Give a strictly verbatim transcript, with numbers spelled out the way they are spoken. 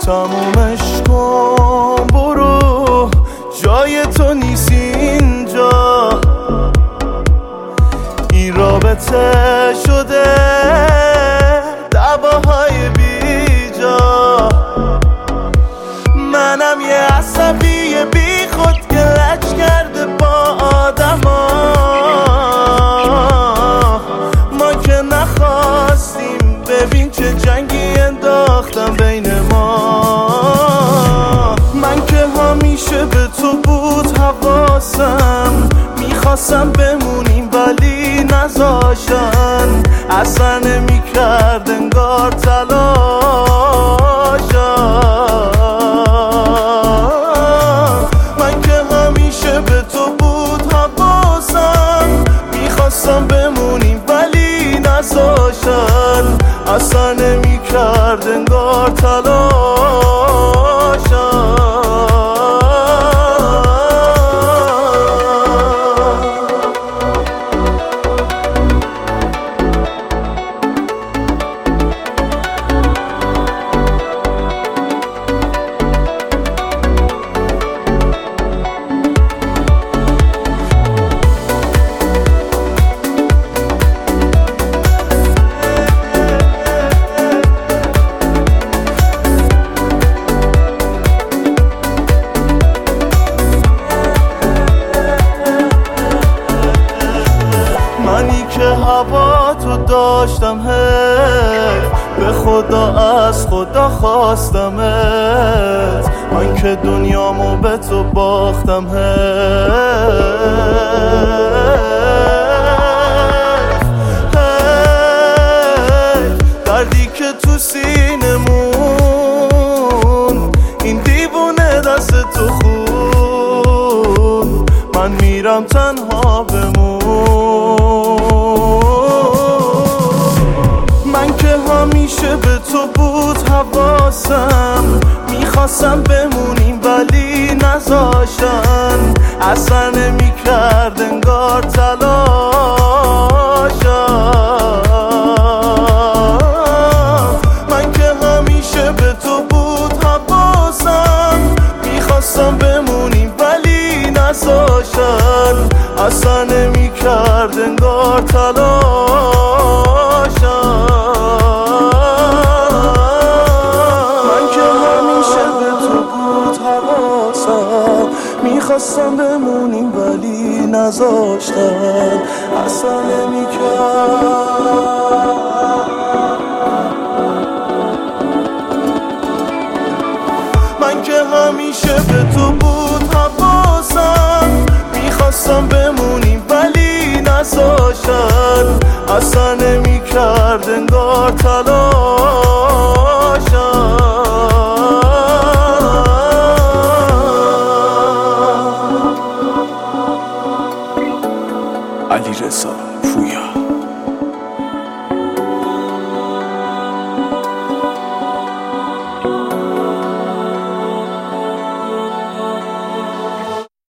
تمومش کن برو، جای تو نیست اینجا. این رابطه شده دعواهای بیجا. منم یه عصبی بی خود که لج کرده با آدما. ما که نخواستیم، ببین چه جنگی انداختم بین ما. من که همیشه به تو بود حواسم، میخواستم بمونیم ولی نذاشتن. اصلا نمیکرد انگار تلاشم. من که همیشه به تو بود حواسم، میخواستم بمونیم ولی نذاشتن. اصلا نمیکرد انگار تلاشم. منی که هوا تو داشتم هی، به خدا از خدا خواستمت. من که دنیامو به تو باختم هی. دردی که تو سینمون، این دیوونه دست تو خون. من میرم تنها بمون. من که همیشه به تو بود حواسم، میخواستم بمونیم ولی نذاشتن. اصلا نمیکرد انگار تلاشم. من که همیشه به تو بود حواسم، میخواستم بمونیم ولی نذاشتن. اصلا نمیکرد انگار تلاشم. میخواستم بمونیم ولی نذاشتن. اصلا نمیکرد. من که همیشه به تو بود حواسم، میخواستم بمونیم ولی نذاشتن. اصلا نمیکرد انگار تلاش.